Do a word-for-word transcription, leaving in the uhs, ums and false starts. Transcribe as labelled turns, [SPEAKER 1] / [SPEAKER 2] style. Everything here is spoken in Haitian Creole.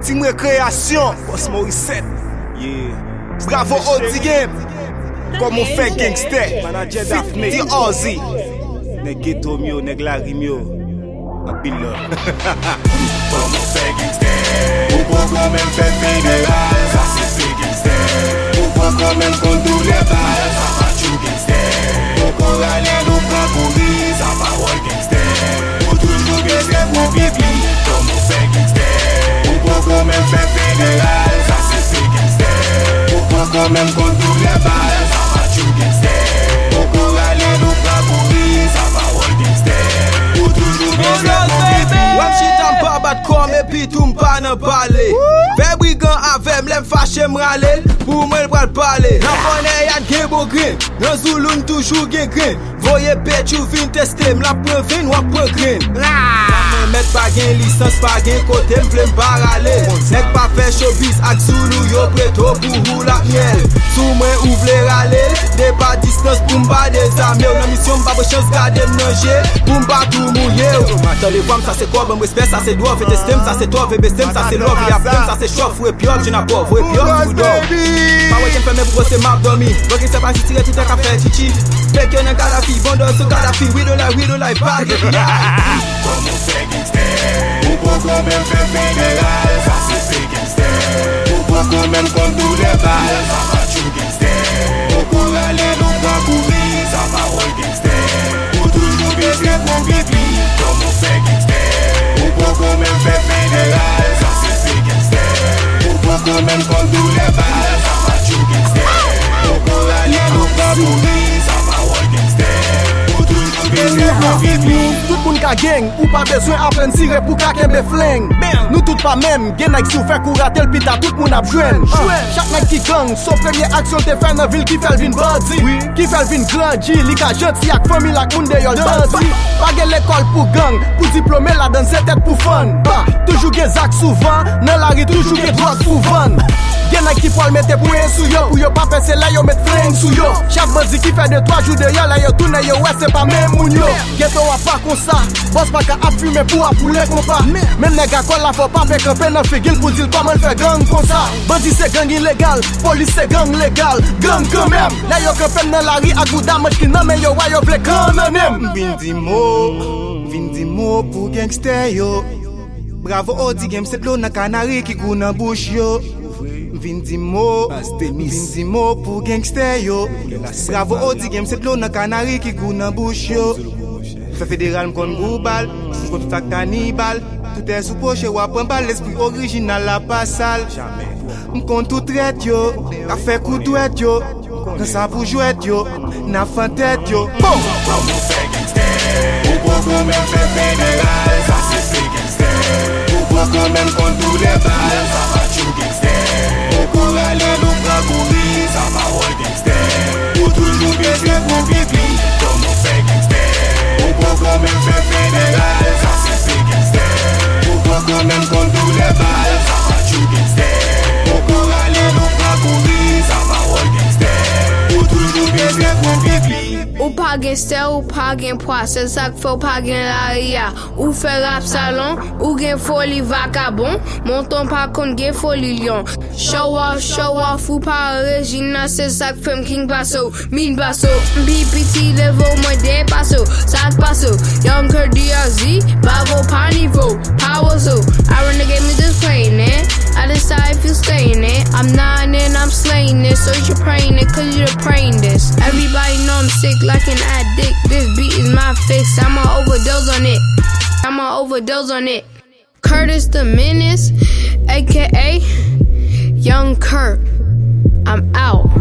[SPEAKER 1] Team Récréation, Boss Morissette.
[SPEAKER 2] Yeah.
[SPEAKER 1] Bravo Audi Game. Comme on fait gangster.
[SPEAKER 2] Manager Daphne.
[SPEAKER 1] Di Ozzy.
[SPEAKER 2] Nèg ghetto mio, nèg la rimio. A pile là.
[SPEAKER 3] Comme on fait gangster. Ou pas quand même fait fédéral. Ça c'est fait gangster. Ou pas quand même contre tous les balles. Ça va tout gangster. Ou pour aller nous prendre pour lui. Ça va all gangster. Ou toujours gangster pour pipi. Comme on fait gangster. Ou pas quand même fait fédéral. Ça c'est fait gangster. Ou pas quand même contre tous les balles. Ça va tout gangster. Ou pour aller nous prendre pour lui. Ça va all gangster. Ou toujours gangster pour pipi.
[SPEAKER 2] Wap shit an pa bat kom e pi tou mpa nan pale. Ve brigan avem lem fache mrale. Pou mwen pral pale. Nan konen yan gen bo grin. Nan Zouloun toujou gen grin. Voye pet you vin teste. Mla pren vin wap pren grin. Mwen met pa gen lisans pa gen kote mple mbarale. Nek pa fe showbiz ak Zoulou yo preto pou roula miel. Sou mwen ouvle rale. De pa distance pou mba dezame. Nan misyon mba bo chans gade mnanje. Pou mba tou mouye. Tan le fam sa se kwa ben respect, ça c'est doivre, et estime, ça c'est toi, et bestem, ça c'est love, et après, ça c'est chauffe, ou et pioc, je n'ai pas, ou et pioc, ou d'or. Pas ouais, j'aime faire mes bros, c'est map dormi. Donc, il s'est pas si tirer tout un café, chichi. Fait que n'a Kadhafi, bon dans ce Kadhafi, we don't like, we don't like, pas de
[SPEAKER 3] Comme on fait gangster. Ou pas quand même fait fédéral. Ça c'est fait gangster. Ou pas quand même contre tous les balles. Ça va tout gangster. Ou pour aller nous prendre pour lui. Ça va all gangster. Ou toujours gangster pour pipi. Comme on fait gangster. Ou pas quand même fait fédéral. Ça c'est fait gangster. Ou pas quand même contre tous les balles. Ça va tout gangster. Ou pour aller nous prendre pour lui. Ça va all gangster. Ou toujours gangster pour pipi.
[SPEAKER 4] Tout moun ka gang, ou pas besoin apprendre tirer pour ka kembe flingue. Nous tout pas même, gen nèg sou fait kou ratel pita tout moun ap jwenn. Chaque nèg qui gang, son première action te fait dans ville qui fait vin bandi. Qui fait vin grandi, li ka gentil ak famille ak moun de yo bandi. Pas gen l'école pour gang, pour diplômé la dans c'est tête pour fun. Bah, toujours gen zak souvent, dans la rue toujours gen drogue pour vendre. Gen nèg qui poil mette pour un sou yo, pour yo pas penser là yo met flingue sou yo. Chaque bandi qui fait de trois jours de yo là yo tourne yo ouais c'est pas même moun yo. Ghetto a pas comme ça, boss pas ka ap fumer pour ap pouler comme pas. Même nèg a kol la faut pas faire camper dans figil pour dire comment faire gang comme ça. Bandi c'est gang illégal, police c'est gang légal, gang quand même. Là yo camper dans la rue à coup damage qui nan men yo wa yo vle quand même.
[SPEAKER 1] Vin di mo, vin di mo pour gangster yo. Bravo Audi Game, c'est l'eau na canari qui goûte nan bouche yo. Vin di mo, vin di mo pour gangster yo. Bravo Audi Game, c'est l'eau na canari qui goûte nan bouche yo. Fait fédéral m'kon goubal, m'kon tout ak cannibal. Tout est sous poche ou apprend pas l'esprit original la pas sale. M'kon tout traite yo, ka fait coup douette yo. Quand ça pour jouer yo, n'a fan tête yo.
[SPEAKER 3] Comme on fait gangster. Ou pas quand même fait fédéral. Ça c'est fait gangster. Ou pas quand même contre tous les balles. Ça va tout gangster. Ou pour aller nous prendre pour lui. Ça va all gangster. Ou toujours gangster pour pipi. Comme on fait gangster. Ou pas quand même fait fédéral. Ça c'est fait gangster. Ou pas quand même contre tous les balles. Ça va tout gangster. Ou pour aller nous prendre pour lui. Ça va all gangster. Ou toujours gangster pour pipi.
[SPEAKER 5] Ou pa gen stel, ou pa gen poa, se sak fè ou pa gen la ria. Ou fè rap salon, ou gen foli vagabond, monton pa kon gen foli lion. Show off, show off, ou pa original, se sak fèm king basso, min basso. Mbi piti levo mwen de passo, sak passo. Young Kurt D R Z, bravo pa niveau, power so. I run the game, me just playing it. I decide if you staying it. I'm nine and I'm slaying this, so you're praying it, cause you're praying this. Everybody know I'm sick like an addict. This beat is my fix. I'ma overdose on it. I'ma overdose on it. Curtis the Menace, aka Young Kurt. I'm out.